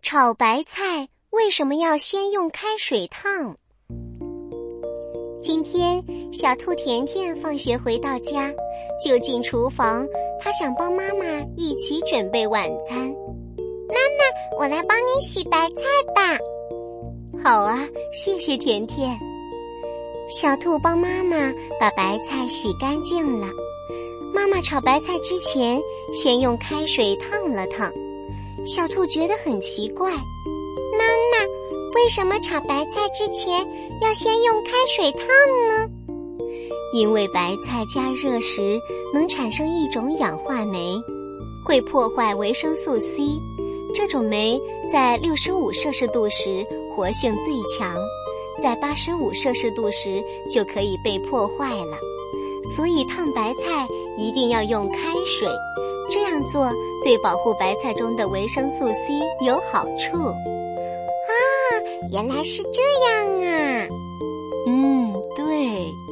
炒白菜为什么要先用开水烫？今天小兔甜甜放学回到家，就进厨房，她想帮妈妈一起准备晚餐。 妈妈，我来帮你洗白菜吧。 好啊，谢谢甜甜。小兔帮妈妈把白菜洗干净了。妈妈炒白菜之前，先用开水烫了烫。小兔觉得很奇怪， 妈妈，为什么炒白菜之前要先用开水烫呢？ 因为白菜加热时能产生一种氧化酶，会破坏维生素 C。这种酶在65摄氏度时活性最强，在85摄氏度时就可以被破坏了。所以烫白菜一定要用开水，这样做对保护白菜中的维生素 C 有好处。 啊，原来是这样啊。 对。